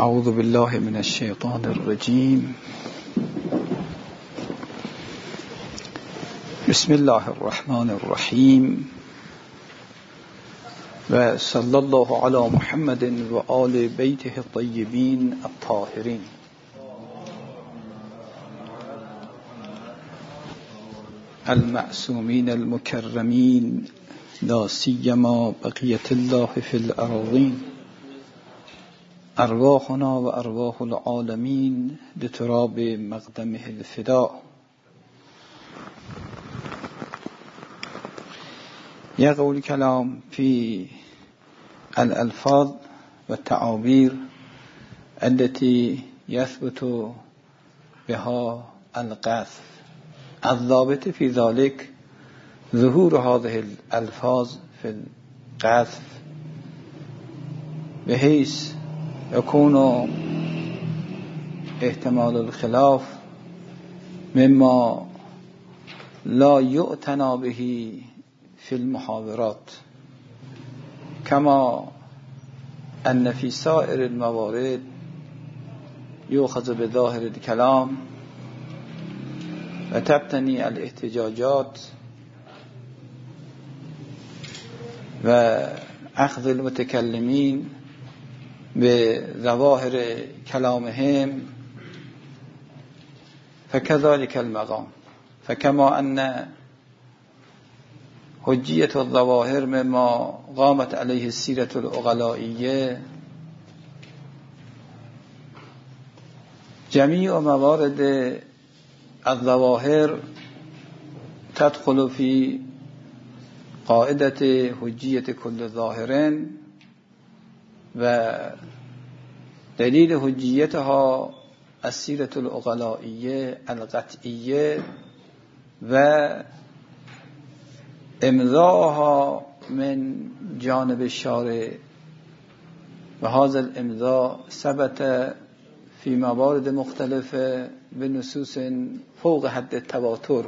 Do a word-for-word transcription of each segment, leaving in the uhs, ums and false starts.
اعوذ بالله من الشیطان الرجیم. بسم الله الرحمن الرحیم و صلی الله علی محمد و آل بیته الطیبین الطاهرین. المعصومین المکرمین لا سیما بقیة الله فی الارضین. ارواحنا و ارواح العالمین بتراب مقدمه الفداء. يقول الكلام في الألفاظ والتعابير التي يثبت بها القذف. الضابط في ذلك ظهور هذه الألفاظ في القذف بحيث يكون احتمال الخلاف مما لا يؤتنى به في المحاورات، كما أن في سائر الموارد يؤخذ بظاهر الكلام وتبتني الاحتجاجات وأخذ المتكلمين بظواهر كلامهم، فكذلك المقام. فكما أن حجية الظواهر مما قامت عليه السيرة العقلائية، جميع موارد الظواهر تدخل في قاعدة حجية كل ظاهر، و دلیل حجیتها السیرة العقلائیه القطعیه و امضاءها من جانب الشارع، و هذا الامضاء ثبت في موارد مختلفة بنصوص فوق حد التواتر.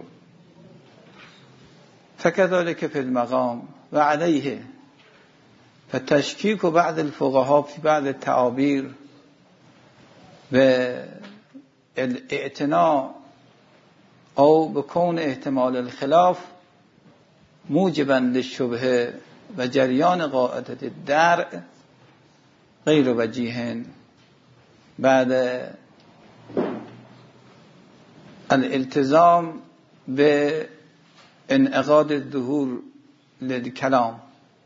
فكذلك في المقام وعليه فتشكيك بعض الفقهاء في بعض التعابير والاعتناء أو بكون احتمال الخلاف موجبا للشبهه و جریان قاعدة الدرع غیر وجیه بعد الالتزام بانعقاد الظهور للكلام،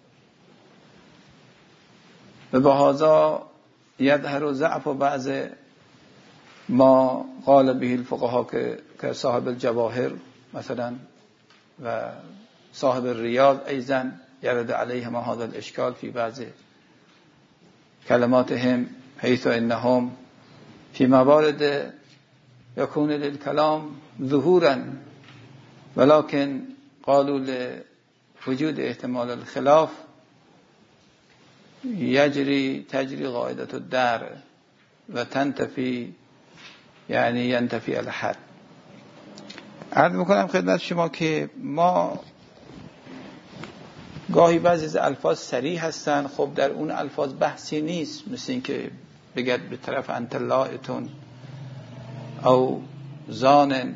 و بهذا يظهر ضعف بعض ما قال به الفقهاء كصاحب الجواهر مثلا و صاحب الرياض أيضا يرد عليهما هذا الإشكال في بعض كلماتهم، حيث إنهم في موارد يكون للكلام ظهورا، ولكن قالوا لوجود احتمال الخلاف يجري تجري قاعدة الدرع و تنتفي یعنی ینتفی الحد. عرض میکنم خدمت شما که ما گاهی بعضی از الفاظ صریح هستن، خب در اون الفاظ بحثی نیست، مثل این که بگد به طرف انت لائتون او زان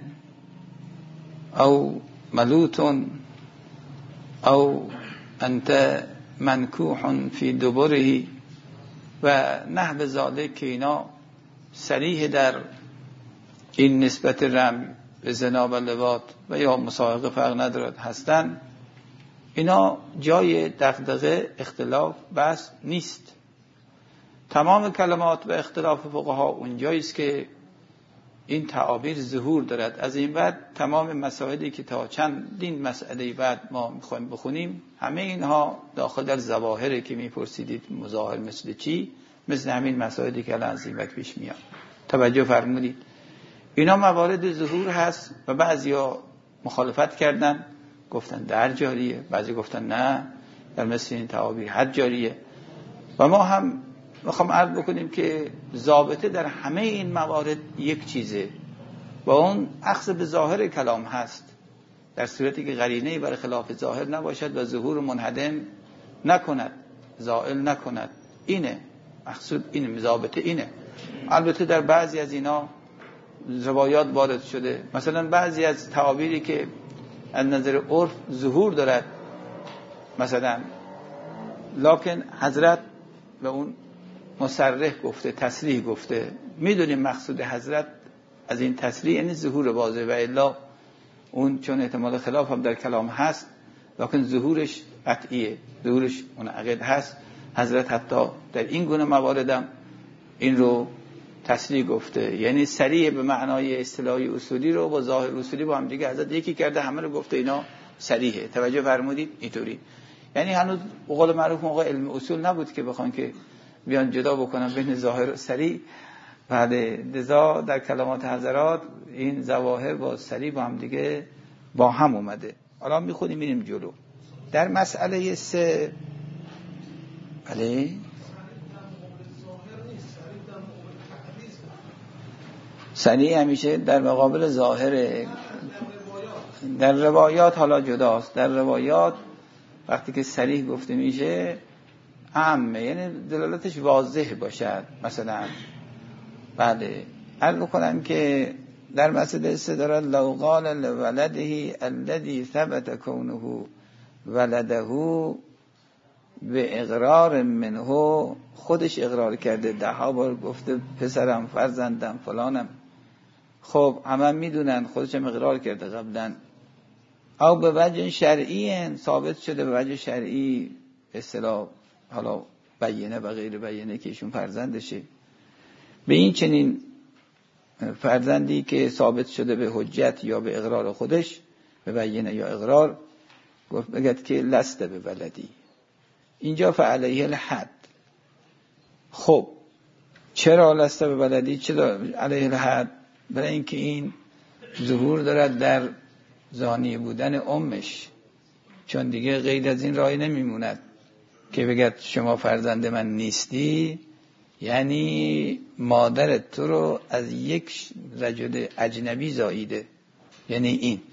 او ملوتون او انت منکوح فی دبره و نحو ذالک، که اینا صریح در این نسبت رم به زنا و لواط و یا مساحقه فرق ندارد هستن، اینا جای دغدغه اختلاف بس نیست. تمام کلمات و اختلاف فقها اونجایی است که این تعابیر ظهور دارد. از این بعد تمام مسائلی که تا چندین مسئله بعد ما میخوایم بخونیم، همه اینها داخل در ظواهره که میپرسیدید مظاهر مثل چی، مثل همین مسائلی که الان از این وقت پیش میاد. توجه فرمودید اینا موارد ظهور هست و بعضیا مخالفت کردن، گفتن در جاریه، بعضی گفتن نه در مثل این تعابیر حد جاریه. و ما هم میخوام عرض بکنیم که ضابطه در همه این موارد یک چیزه و اون اخذ به ظاهر کلام هست، در صورتی که قرینه‌ای برای خلاف ظاهر نباشد و ظهور منهدم نکند، زائل نکند. اینه مقصود، اینه ضابطه، اینه البته در بعضی از اینا روایات وارد شده، مثلا بعضی از تعابیری که از نظر عرف ظهور دارد مثلا، لکن حضرت به اون مصرح گفته، تصریح گفته. میدونیم مقصود حضرت از این تصریح یعنی ظهور واضح، و الا اون چون احتمال خلاف هم در کلام هست لکن ظهورش قطعیه، ظهورش منعقد هست. حضرت حتی در این گونه مواردم این رو تصریح گفته، یعنی صریح به معنای اصطلاحی اصولی رو با ظاهر اصولی با هم دیگه حضرت یکی کرده، همه رو گفته اینا صریحه. توجه فرمودید؟ اینطوری یعنی هنوز به قول معروف موقع علم اصول نبود که بخوان که بیان جدا بکنن بین ظاهر و صریح. بعد لذا در کلمات حضرات این ظواهر با صریح با هم دیگه با هم اومده. حالا میخونیم میریم جلو در مسئله سه. بله صریح همیشه در مقابل ظاهر. در روایات حالا جداست، در روایات وقتی که صریح گفته میشه عامه، یعنی دلالتش واضح باشد. مثلا بله عرض بکنم که در مسئله سه دارد لو قال لولده الذي ثبت كونه ولده به اقرار منه، خودش اقرار کرده، ده ها بار گفته پسرم، فرزندم، فلانم، خب همه میدونن، خودش هم اقرار کرده قبلا. او به وجه شرعی ثابت شده، به وجه شرعی اصطلاح حالا بیینه و غیر بیینه که ایشون فرزندشه، به این چنین فرزندی که ثابت شده به حجت یا به اقرار خودش، به بیینه یا اقرار، گفت بگد که لست به ولدی، اینجا فعلیه الحد. خب چرا لست به ولدی؟ چرا علیه الحد؟ برای اینکه این ظهور دارد در زانی بودن امش، چون دیگه غیر از این راهی نمیموند که بگد شما فرزند من نیستی، یعنی مادرت تو رو از یک رجل اجنبی زاییده، یعنی این.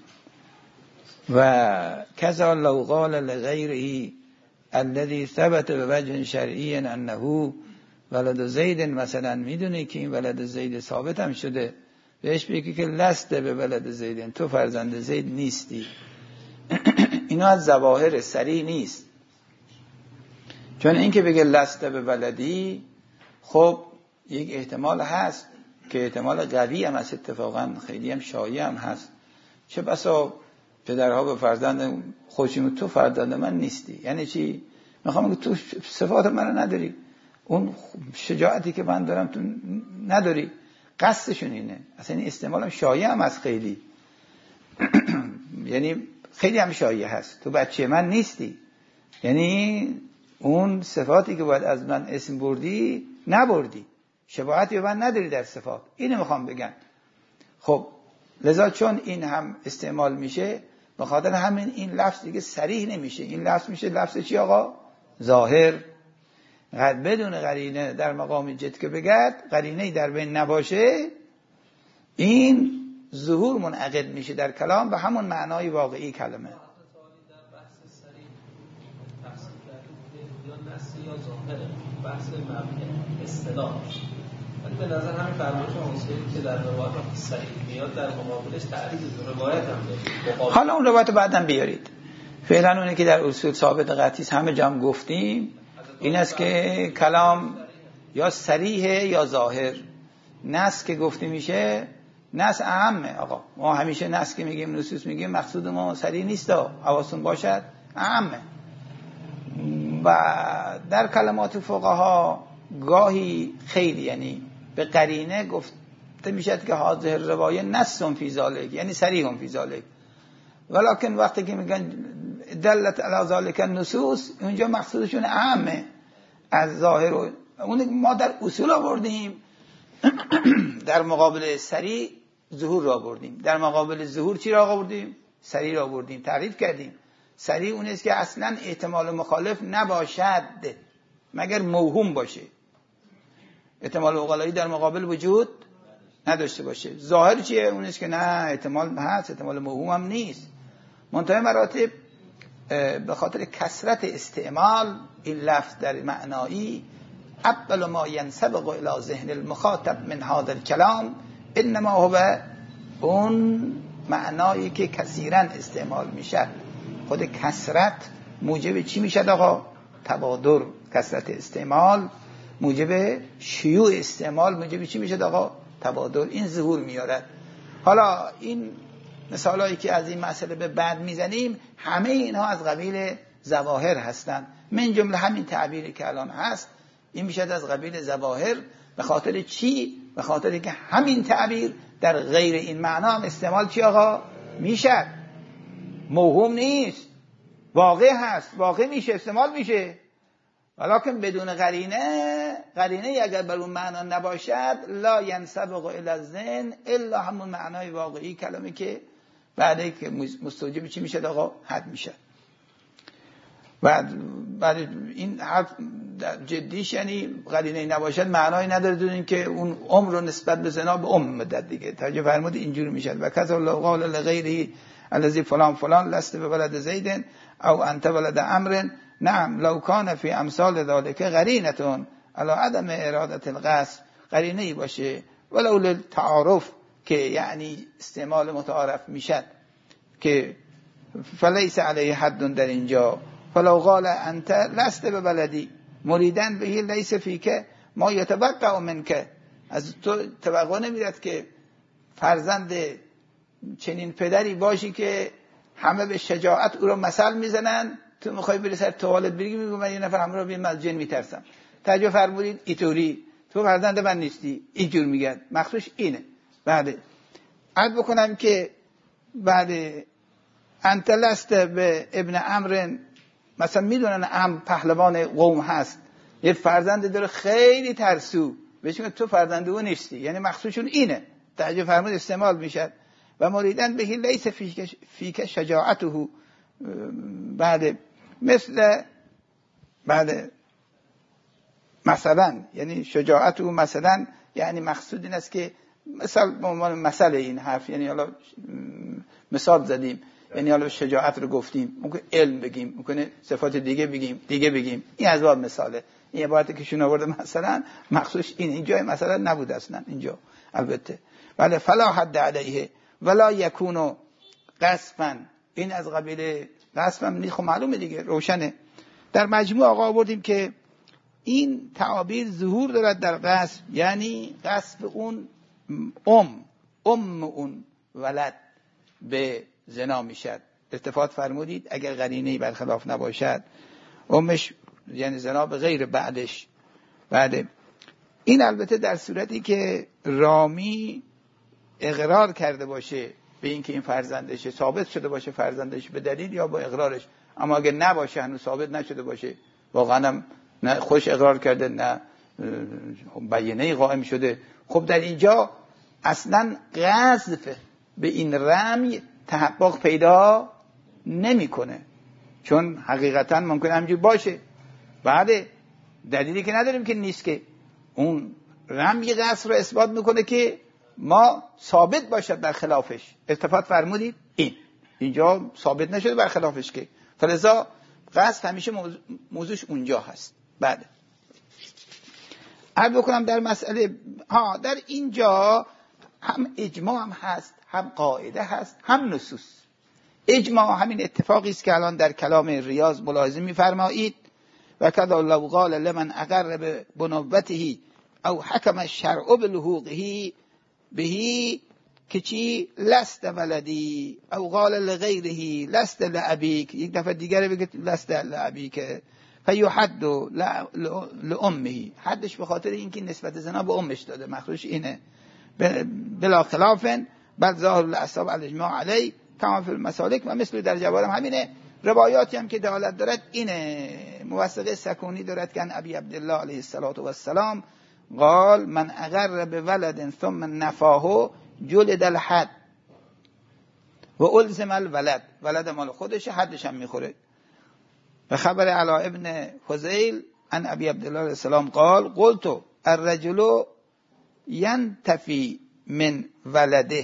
و کذا لو قال لغیره الذي ثبت به وجه شرعی انه ولد زید، مثلا میدونه که این ولد زید ثابت هم شده، بهش بگی که لست به ولد زید، تو فرزند زید نیستی. اینا از ظواهر صریح نیست، چون این که بگه لست به ولدی، خب یک احتمال هست که احتمال قوی هم هست، اتفاقا خیلی هم شایع هم هست، چه بسا پدرها به فرزند خودشون تو فرزند من نیستی. یعنی چی؟ میخوام بگم تو صفات من نداری، اون شجاعتی که من دارم تو نداری. قصدشون اینه. اصلا این استعمال هم شایع هم هست خیلی. یعنی خیلی هم شایع هست، تو بچه من نیستی، یعنی اون صفاتی که باید از من اسم بردی نبردی، شباهتی به من نداری در صفات. اینو میخوام بگم. خب لذا چون این هم استعمال میشه، به خاطر همین این لفظ دیگه صریح نمیشه. این لفظ میشه لفظ چی آقا؟ ظاهر. بدون قرینه در مقام جد که بگد، قرینه‌ای در بین نباشه، این ظهور منعقد میشه در کلام به همون معنای واقعی کلمه. یا ظاهره بحث مبنی اصطلاح، ولی به نظر همین فرمایش حسینی که در روایت صحیح میاد در مقابلش تعریض روایت هم داره. حالا اون روایت بعداً بیارید. فعلا اونی که در اصول ثابت قطعی همه جمع گفتیم این است که کلام یا صریحه یا ظاهر. نص که گفته میشه نص اهمه آقا. ما همیشه نص که میگیم، نصوص میگیم، مقصود ما صریح نیست، حواستون باشد اهمه. و در کلمات فقها گاهی خیلی یعنی به قرینه گفته میشد که حاضر روایه نص فی ذالک، یعنی صریح فی ذالک، ولکن وقتی که میگن دلت علی ذالک النصوص، اونجا مقصودشون اهمه از ظاهر. و اون ما در اصول آوردیم در مقابل صریح ظهور را آوردیم، در مقابل ظهور چی را آوردیم؟ صریح را آوردیم، تعریف کردیم. صریح اون است که اصلا احتمال مخالف نباشد مگر موهوم باشه، احتمال عقلایی در مقابل وجود نداشته باشه. ظاهر چیه؟ اون است که نه احتمال هست، احتمال موهوم هم نیست. منتهی مراتب به خاطر کثرت استعمال این لفظ در معنایی اول ما ینسبق الى ذهن المخاطب من هذا الكلام انما هو اون معنایی که کثیرا استعمال میشه. خود کثرت موجب چی میشه آقا؟ تبادر. کثرت استعمال موجب شیوع استعمال موجب چی میشه آقا؟ تبادر. این ظهور میارد. حالا این مثالایی که از این مسئله به بعد میزنیم همه اینها از قبیل ظواهر هستند. من جمله همین تعبیری که الان هست این میشه از قبیل ظواهر. به خاطر چی؟ به خاطر که همین تعبیر در غیر این معنا هم استعمال چی آقا؟ میشه. موهوم نیست، واقع هست، واقع میشه، استعمال میشه. ولیکن بدون قرینه، قرینه اگر بر اون معنا نباشد لا ینسبق الی الذهن الا همون معنای واقعی کلمه که بعد که مستوجب چی میشه آقا؟ حد میشه. بعد بعد این حرف جدیش یعنی قرینه نباشد معنایی نداره دونین که اون عمر رو نسبت به زنا به عمر مدت دیگه توجه فرمود اینجوری میشه. و کذا قال لغیره الذی فلان فلان لست بولد زید او انت ولد عمرو نعم لو کان فی امثال ذلک قرینه علی عدم اراده القصد، قرینه ای باشه ولو للتعارف که یعنی استعمال متعارف میشد که فلیس علیه حد در اینجا. فلو قال انت لست ببلدی مریدن بهی لیس فیک ما یتوقع منک، از تو توقع نمیرد که فرزند چنین پدری باشی که همه به شجاعت او رو مثل میزنن، تو میخوای بری سر توالت بری میگی من یه نفر همراه بیام از جن میترسم. توجه فرمودید اینطوری تو فرزند من نیستی اینجور میگن. مخصوص اینه. بعد عرض بکنم که بعد انت لست به ابن عمرو، مثلا میدونن عم پهلوان قوم هست، یه فرزند داره خیلی ترسو، بهش میگن تو فرزند او نیستی، یعنی مخصوصشون اینه. توجه فرمود استعمال میشه. و مریدن بهی لیس فیک فیک شجاعته، بعد مثل بعد مثلا یعنی شجاعت او مثلا یعنی مقصود این است که مثال به عنوان مثل این حرف یعنی حالا مثال زدیم یعنی حالا شجاعت رو گفتیم، ممکن علم بگیم، ممکن صفات دیگه بگیم دیگه بگیم، این از باب مثاله. این عبارتی که شون آورده مثلا مخصوص این اینجا مثلا نبود اصلا اینجا البته. ولی فلا حد علیه ولا یکونو قصفا، این از قبیل قصفم نیست. خب معلومه دیگه روشنه. در مجموع آقا آوردیم که این تعابیر ظهور دارد در قصف، یعنی قصف اون ام ام اون ولد به زنا میشد. استفاده فرمودید اگر قرینه‌ای برخلاف نباشد امش یعنی زنا به غیر بعدش. بعد این البته در صورتی که رامی اقرار کرده باشه به اینکه این فرزندشه، ثابت شده باشه فرزندش به دلیل یا با اقرارش. اما اگر نباشه هنوز ثابت نشده باشه، واقعا هم نه خوش اقرار کرده نه بیانیه قائم شده، خب در اینجا اصلا قذف به این رمی تحقق پیدا نمیکنه، چون حقیقتا ممکن همینجور باشه. بعد دلیلی که نداریم که نیست، که اون رمی قذف رو اثبات میکنه که ما ثابت باشد بر خلافش. استفاده فرمودید این اینجا ثابت نشده بر خلافش، که فلذا قصد همیشه موضوع موضوعش اونجا هست. بعد عرض بکنم در مسئله ها در اینجا هم اجماع هم هست، هم قاعده هست، هم نصوص. اجماع همین اتفاقی است که الان در کلام ریاض ملاحظه می‌فرمایید. و کذا لو قال لمن اقر بنبوته او حکم الشرع بلحوقه بهی که چی لست ولدی او قال لغیره لست لابیک، یک دفعه دیگر بگه لست لابیک فیحد لامه، حدش به خاطر اینکه نسبت زنا به امش داده، مخصوص اینه. بلا خلاف بل ظاهر الاصحاب الاجماع علی کما فی المسالک و مثل در جوارم همینه. روایاتی هم که دلالت دارد اینه. موثقه سکونی دارد که ان ابی عبدالله علیه السلام قال من اقر به ولد ثم نفاه جلد الحد و الزم الولد، ولد مال خودش حدش هم میخوره. و خبر علا ابن فضیل ان ابی عبدالله علیه السلام قال قلت الرجل ینتفی من ولده،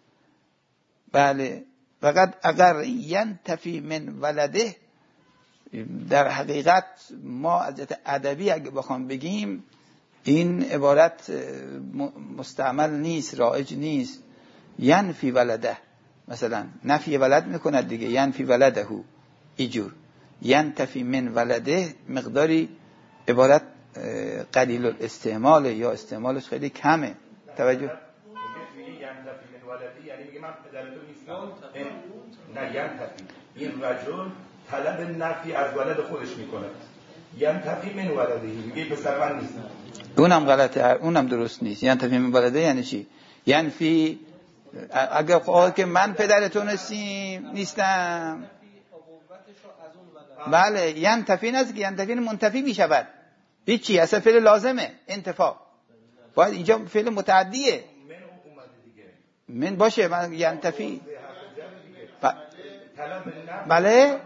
بله فقط اگر ینتفی من ولده در حقیقت ما از جهت ادبی اگه بخوام بگیم این عبارت مستعمل نیست، رایج نیست. ینفی ولده، مثلا نفی ولد میکند دیگه، ینفی ولده اینجور. ینتفی من ولده مقداری عبارت قلیل الاستعمال یا استعمالش خیلی کمه. توجه ینتفی من ولده یعنی میگه من پدرتو نیستم. نه ینتفی، این رجل طلب نفی از ولد خودش میکنه. ینتفی من ولده میگه پسر من نیست. اونم غلطه، اونم درست نیست. ینتفی من ولده یعنی چی؟ ینفی اگر خواهد که من پدرتون نیستیم نیستم، بله ینتفی نست که ینتفی منتفی میشود. هیچی، اصلا فعل لازمه، انتفا. باید اینجا فعل متعدیه. من باشه من ینتفی ب... بله ینتهی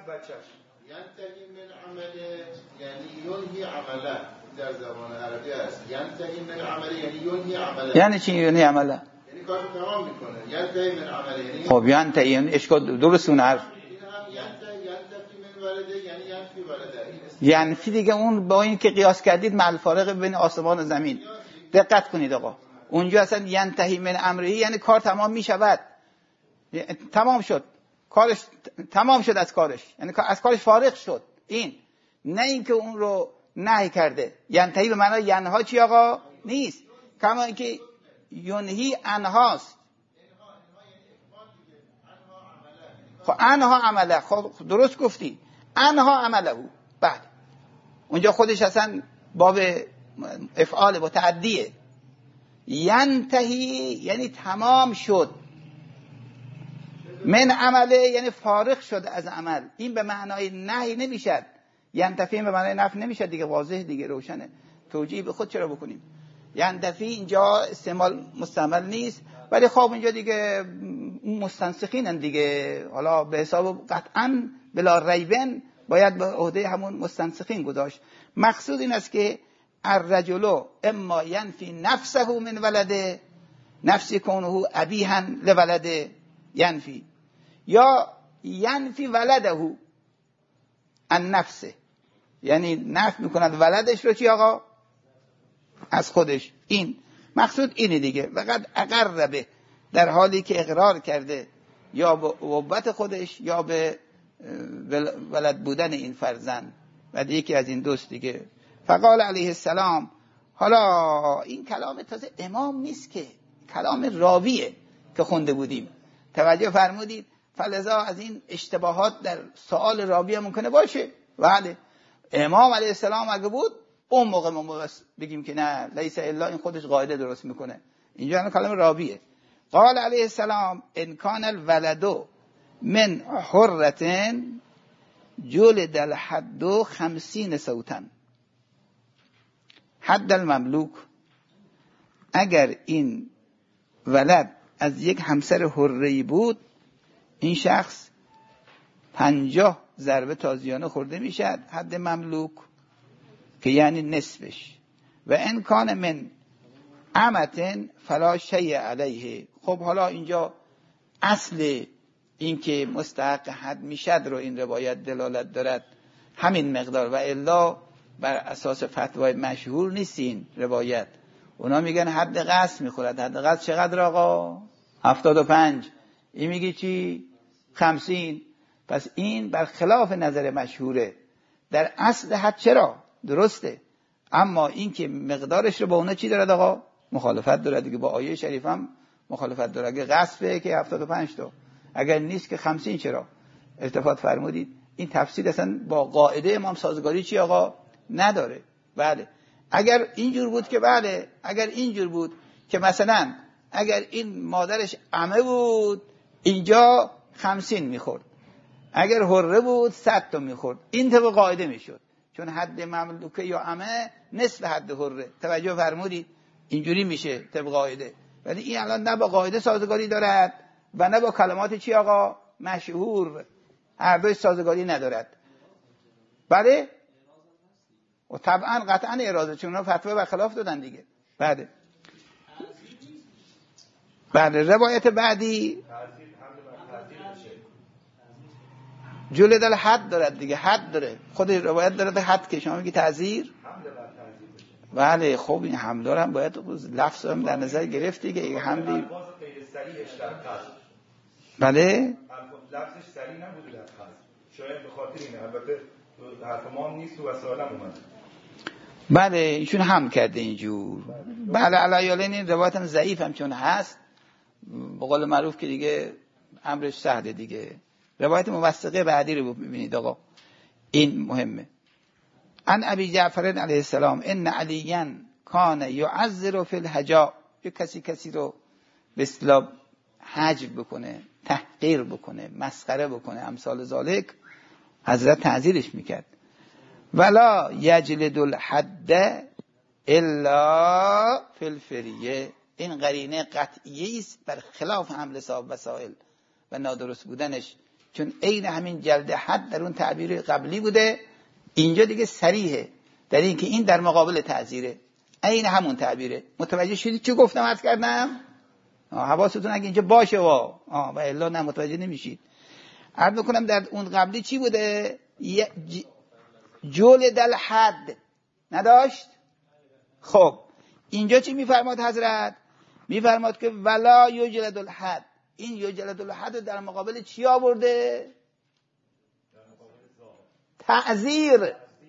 من عمله یعنی ینهی عمله، در زبان عربی است. ینتهی من عمله یعنی ینهی عمله. یعنی چی ینهی عمله؟ یعنی کارو تمام میکنه. ینتهی من عمله یعنی خب ینتهی یعنی اشکال درستون حرف. این هم ینتهی ینتفی من ولده یعنی ینفی ولده. ینفی دیگه اون با این که قیاس کردید مع الفارق بین آسمان و زمین. دقت کنید آقا، اونجا اصلا ینتهی من امره یعنی کار تمام میشود، تمام شد کارش، تمام شد از کارش، یعنی از کارش فارغ شد. این نه اینکه اون رو نهی کرده. ینتهی به معنای ینها چی آقا؟ نیست. کما اینکه ینهی انهاست. خب انها عمله، خب درست گفتی، انها عمله. بعد اونجا خودش اصلا باب افعال متعدیه. ینتهی یعنی تمام شد، من عمله یعنی فارغ شد از عمل. این به معنای نهی نمیشد، ینتفی به معنای نفی نمیشد دیگه، واضح دیگه، روشنه. توجیه به خود چرا بکنیم؟ ینتفی اینجا استعمال مستعمل نیست، ولی خب اینجا دیگه مستنسخینن دیگه، حالا به حساب قطعا بلا ریبن باید به عهده همون مستنسخین گذاشت. مقصود این است که الرجل اما ینفی نفسه من ولده، نفسی کنه ابیها لولده ینفی، یا ینفی ولده ان نفسه، یعنی نفی میکند ولدش رو چی آقا؟ از خودش. این مقصود اینه دیگه. وقد اقربه، در حالی که اقرار کرده یا به ابوت خودش یا به ولد بودن این فرزند و یکی از این دوست دیگه. فقال علیه السلام، حالا این کلام تازه امام نیست که، کلام راویه که خونده بودیم. توجه فرمودید؟ فلذا از این اشتباهات در سوال راوی ممکنه باشه. بله امام علیه السلام اگه بود اون موقع ما بگیم که نه لیس الا، این خودش قاعده درست میکنه. اینجا هم کلام راویه. قال علیه السلام ان کان الولد من حرة جلد الحد خمسین صوتا. حد المملوک، اگر این ولد از یک همسر حره‌ای بود، این شخص پنجاه ضربه تازیانه خورده میشد، حد مملوک که یعنی نصفش. و ان کان من امتن فلا شیء علیه. خب حالا اینجا اصل این که مستحق حد میشد رو این روایت دلالت دارد، همین مقدار، و الا بر اساس فتوای مشهور نیست این روایت. اونا میگن حد قصد میخورد. حد قصد چقدر آقا؟ هفتاد و پنج. این میگی چی؟ خمسین. پس این برخلاف نظر مشهوره. در اصل حد چرا؟ درسته، اما این که مقدارش رو با اونا چی دارد آقا؟ مخالفت دارد دیگه، با آیه شریف هم مخالفت دارد. اگه قصده که هفتاد و پنج تا، اگر نیست که خمسین. چرا؟ التفات فرمودید این تفسیر اصلا با قاعده امام سازگاری چی آقا؟ نداره. بله اگر اینجور بود که بله، اگر اینجور بود که مثلا اگر این مادرش عمه بود اینجا خمسین میخورد، اگر حره بود صد تا میخورد، این طبق قاعده میشد، چون حد مملوکه یا عمه نصف حد حره. توجه فرمودید؟ اینجوری میشه طبق قاعده. ولی این الان نه با قاعده سازگاری دارد و نه با کلمات چی آقا؟ مشهور. هر دوی سازگاری ندارد. بله و طبعا قطعا اراده، چون اونا فتوا برخلاف دادن دیگه. بله بله روایت بعدی جلد الحد دارد دیگه، حد داره، خود روایت داره حد که شما میگی تعزیر. بله خب این حمل هم باید لفظ هم در نظر گرفت دیگه. این حملی بله لفظش سریع نبوده در قصد، شاید به خاطر اینه. البته حرف ما هم نیست و وسائل هم اومده. بله ایشون هم کرده اینجور. بله علیالین این روایت هم ضعیف هم چون هست، به قول معروف که دیگه امرش سهله دیگه. روایت موثقه بعدی رو ببینید آقا، این مهمه. ان ابی جعفر علیه السلام ان علیاً کان یعذر فی الحجاء، یه کسی کسی رو به اصطلاح حجب بکنه، تحقیر بکنه، مسخره بکنه، امثال ذالک، حضرت تعذیرش میکرد. ولا یجلد الحد الا فی الفریه. این قرینه قطعیه است بر خلاف حمل صاحب وسائل و نادرست بودنش، چون عین همین جلد حد در اون تعبیر قبلی بوده، اینجا دیگه صریحه در این که این در مقابل تعزیره، عین همون تعبیره. متوجه شدید چه گفتم عرض کردم؟ حواستون اگه اینجا باشه وا آه و الا نه متوجه نمیشید. عرض میکنم در اون قبلی چی بوده؟ جلد الحد نداشت. خب اینجا چی میفرماد حضرت؟ میفرماد که ولا یجلد الحد. این یجلد الحد در مقابل چی آورده؟ تعذیر.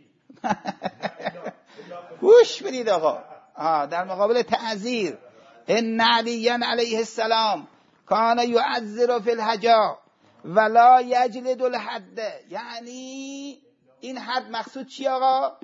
گوش بدید آقا، آه در مقابل تعذیر. ان علی علیه السلام کان یعذر فی الحجاء ولا یجلد الحد. یعنی این حد مقصود چی آقا؟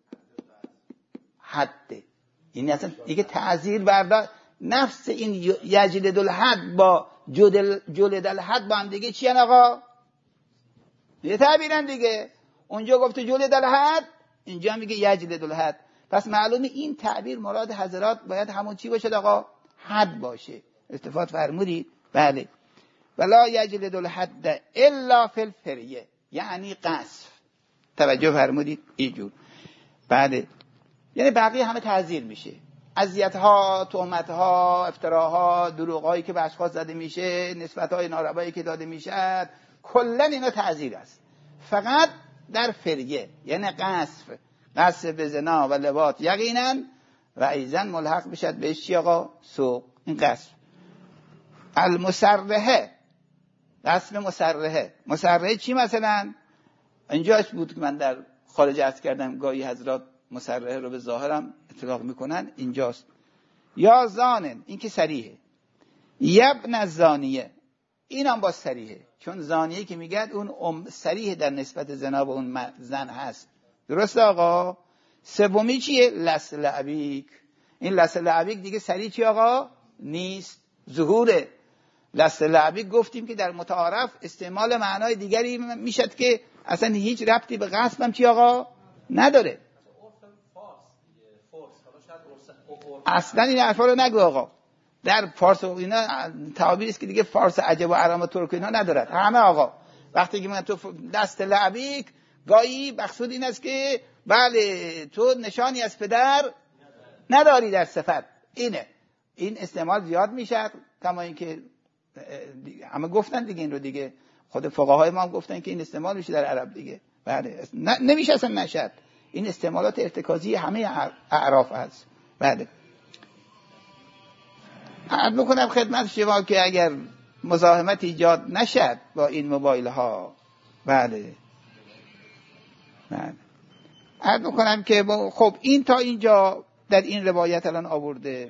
حد. این اصلا دیگه تعذیر برداشت. نفس این یجلد الحد با جلد الحد با هم دیگه چی آقا؟ یه تعبیرن دیگه. اونجا گفته جلد الحد، اینجا میگه یجلد الحد. پس معلومه این تعبیر مراد حضرات باید همون چی باشه آقا؟ حد باشه. استفاده فرمودید؟ بله. ولا یجلد الحد الا فی الفریه، یعنی قذف. توجه فرمودید؟ اینجور. بله. یعنی بقیه همه تعذیر میشه. اذیت‌ها، تهمت‌ها، افتراها، دروغ‌هایی که به اشخاص زده میشه، نسبت‌های ناروایی که داده میشد، کلاً اینا تعذیر است. فقط در فریه یعنی قذف، قذف به زنا و لواط یقینا و ایزن ملحق بشد بهش چی آقا؟ سوق. این قذف. المسرحه، قذف مسرحه. مسرحه چی مثلا؟ اینجاش بود که من در خارج عرض کردم گاهی حضرات مسرحه رو به ظاهرم اطلاق میکنن، اینجاست. یا زانن، این که صریحه. یبن الزانیه، این هم با صریحه، چون زانیه که میگد اون ام صریح در نسبت زنا به اون زن هست. درست آقا؟ سومی چیه؟ لسل ابیک. این لسل ابیک دیگه صریح چی آقا؟ نیست، ظهوره. لسل ابیک گفتیم که در متعارف استعمال معنای دیگری میشد که اصلا هیچ ربطی به غصب هم چی آقا؟ نداره. اصلا این حرفا رو نگو آقا. در فارس و اینا تعابیری است که دیگه فارس عجب و عرب و ترک اینا ندارد. همه آقا وقتی که من تو دست لعبیک گاهی مقصود این است که بله تو نشانی از پدر نداری در صفت. اینه این استعمال زیاد میشه، کما اینکه همه گفتن دیگه این رو دیگه، خود فقهای ما هم گفتن که این استعمال میشه در عرب دیگه. بله نمیشه اصلا نشد. این استعمالات ارتکازی همه اعراف هست. بله. عرض بکنم خدمت شما که اگر مزاحمت ایجاد نشد با این موبایل ها، بله بله عرض بکنم که خب این تا اینجا در این روایت الان آورده.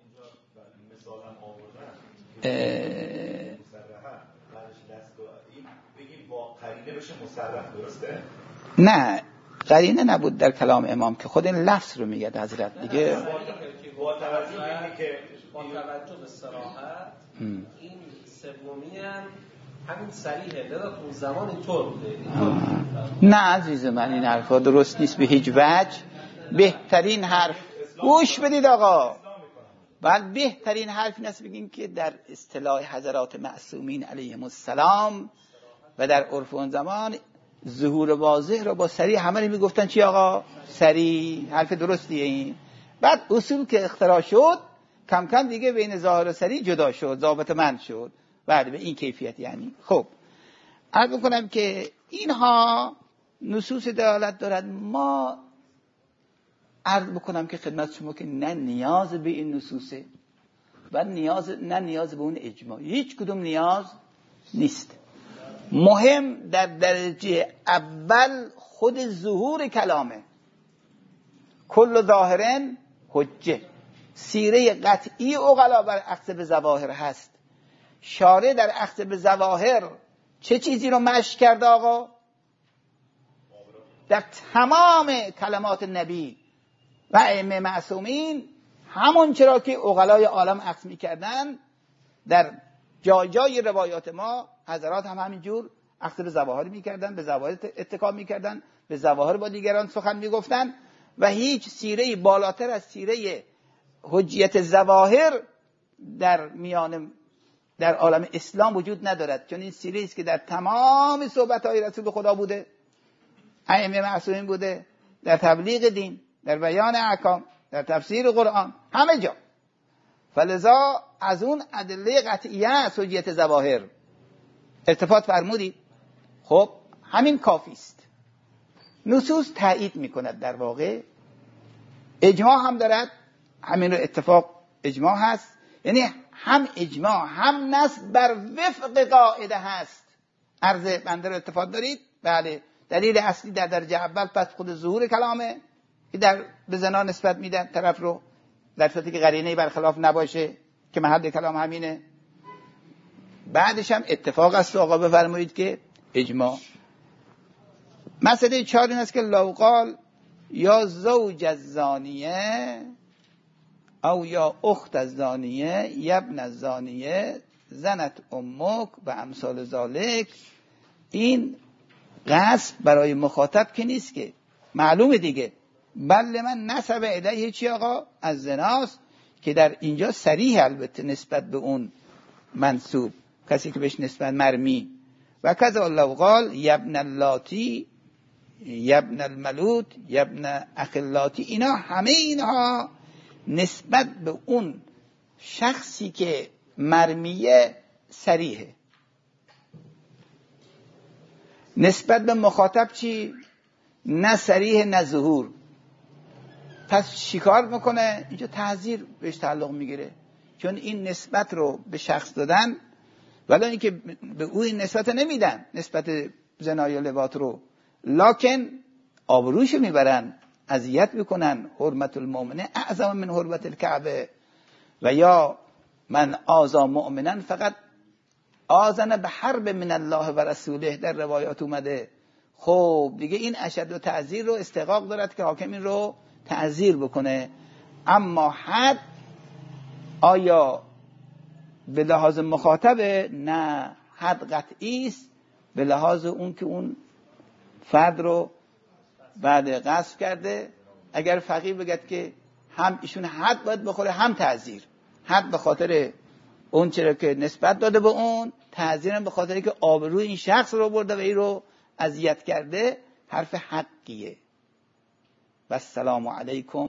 نه قرینه نبود در کلام امام که خود این لفظ رو میگه حضرت دیگه. با توجه که با توجه به صراحت این سومی هم همین صریحه، لذا اون زمان اینطور بوده. نه عزیز من این حرفا درست نیست به هیچ وجه. بهترین حرف گوش بدید آقا، بعد بهترین حرف این است بگیم که در اصطلاح حضرات معصومین علیهم السلام و در عرف اون زمان ظهور واضح رو با صریح همه میگفتن چی آقا؟ صریح. حرف درستیه این. بعد اصول که اختراع شد کم کم دیگه بین ظاهر و صریح جدا شد، ضابط مند شد. بعد به این کیفیت یعنی. خب عرض میکنم که اینها نصوص دلالت دارد. ما عرض بکنم که خدمت شما که نه نیاز به این نصوصه و نیاز نه نیاز به اون اجماع، هیچ کدوم نیاز نیست. مهم در درجه اول خود ظهور کلامه. کل ظاهرن حجه، سیره قطعی عقلا بر اخذ به ظواهر هست. شارع در اخذ به ظواهر چه چیزی رو مشی کرده آقا؟ در تمام کلمات نبی و ائمه معصومین همون چرا که عقلای عالم اخذ می‌کردن، در جای جای روایات ما حضرات هم همینجور اخذ به ظواهر می‌کردن، به ظواهر اتکا می‌کردن، به ظواهر با دیگران سخن می‌گفتن و هیچ سیره بالاتر از سیره حجیت ظواهر در میان در عالم اسلام وجود ندارد، چون این سیره است که در تمام صحبت‌های رسول خدا بوده، ائمه معصومین بوده، در تبلیغ دین، در بیان احکام، در تفسیر قرآن، همه جا. فلذا از اون ادله قطعیه است حجیت ظواهر. التفات فرمودید؟ خب همین کافی است. نصوص تایید میکند، در واقع اجماع هم دارد، همین رو اتفاق اجماع هست، یعنی هم اجماع هم نص بر وفق قاعده هست. عرض بنده رو اتفاق دارید؟ بله. دلیل اصلی در درجه اول پس خود ظهور کلامه که در به زنا نسبت میدن طرف رو، در صورتی که قرینه‌ای برخلاف نباشه که محل کلام همینه. بعدش هم اتفاق است. آقا بفرمایید که اجماع. مسئله چهار این است که لو قال یا زوج الزانیه او یا اخت الزانیه یا ابن الزانیه زنت امک و امثال ذالک، این قصد برای مخاطب که نیست، که معلومه دیگه. بله من نسب الیه چی آقا؟ از زناست، که در اینجا صریح البته نسبت به اون منسوب، کسی که بهش نسبت مرمی. و کذا لو قال یبن اللاتی یبن الملوت یبن اخ اللاتی، اینا همه اینها نسبت به اون شخصی که مرمیه صریحه. نسبت به مخاطب چی؟ نه صریح نه ظهور. پس چیکار میکنه؟ اینجا تعذیر بهش تعلق میگیره، چون این نسبت رو به شخص دادن، ولی اینکه به او این نسبت نمیدن، نسبت زنا یا لواط رو، لکن آبروش میبرن، اذیت میکنن. حرمت المؤمنه اعظم من حرمت الکعبه، و یا من آذا مؤمنا فقط آذن به حرب من الله و رسوله، در روایات اومده. خب دیگه این اشد و تعذیر رو استحقاق دارد که حاکم این رو تعذیر بکنه. اما حد آیا به لحاظ مخاطبه؟ نه، حد قطعی است به لحاظ اون که اون فرد رو بعد قصد کرده. اگر فقیه بگد که هم ایشون حد باید بخوره هم تعذیر، حد به خاطر اون چرا که نسبت داده به اون، تعذیرم به خاطر که آبروی این شخص رو برده و این رو اذیت کرده، حرف حقیه. و السلام علیکم.